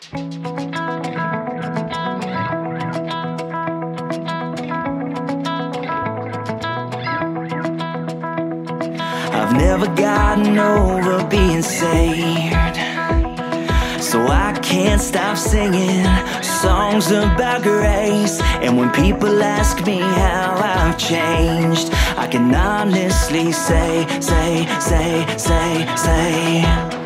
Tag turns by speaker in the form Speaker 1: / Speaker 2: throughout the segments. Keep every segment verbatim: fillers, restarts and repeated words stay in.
Speaker 1: I've never gotten over being saved, so I can't stop singing songs about grace. And when people ask me how I've changed, I can honestly say, say, say, say, say,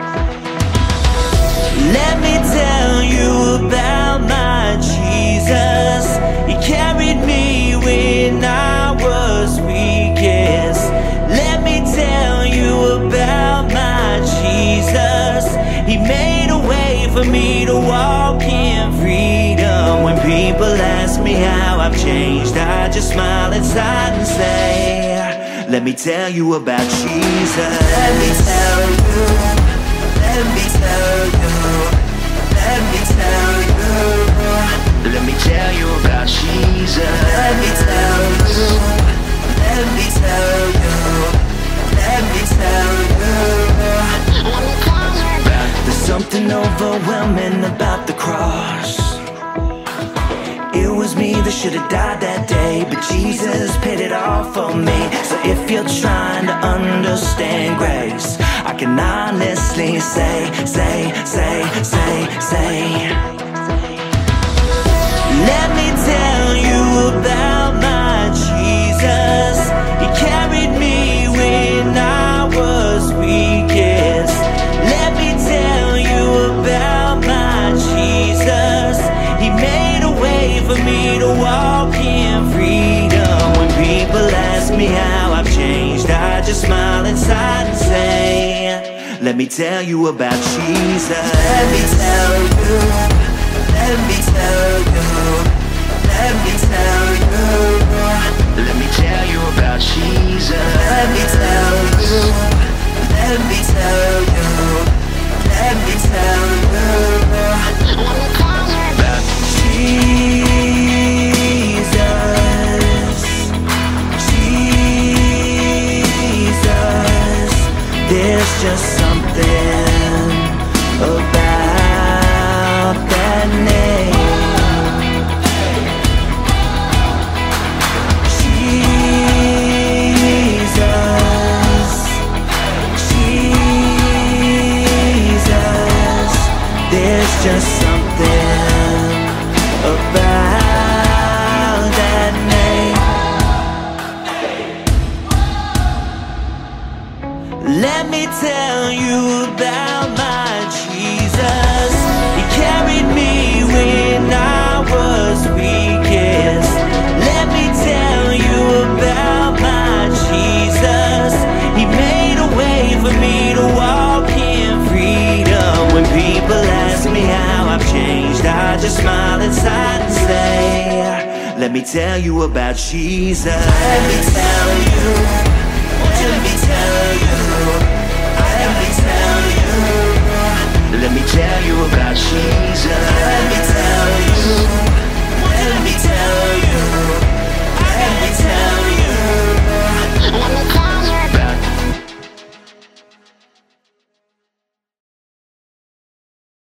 Speaker 1: let me tell you about my Jesus. He carried me when I was weakest. Let me tell you about my Jesus. He made a way for me to walk in freedom. When people ask me how I've changed, I just smile inside and say, let me tell you about Jesus.
Speaker 2: Let me tell you, let me tell you, let me tell you,
Speaker 1: let me tell you about Jesus.
Speaker 2: let me tell you, let me tell you, let me tell you.
Speaker 1: There's something overwhelming about the cross. It was me that should have died that day, but Jesus paid it all for me. So if you're trying to understand grace, I can honestly say, say, say, say, say, let me tell you about my Jesus. He carried me when I was weakest. Let me tell you about my Jesus. He made a way for me to walk in freedom. When people ask me how I've changed, I just smile inside and say, let me tell you about Jesus.
Speaker 2: Let me tell you, let me tell you, let me tell you,
Speaker 1: let me tell you about Jesus.
Speaker 2: let me tell you, let me tell you, let me tell you.
Speaker 1: Jesus, Jesus, there's just something about that name. Jesus, Jesus, there's just something about that name. Let me tell you about my Jesus. He carried me when I was weakest. Let me tell you about my Jesus. He made a way for me to walk in freedom. When people ask me how I've changed, I just smile inside and say, let me tell you about Jesus.
Speaker 2: Let me tell you, let me tell you, let me tell you,
Speaker 1: let me tell you about Jesus.
Speaker 2: let me tell you.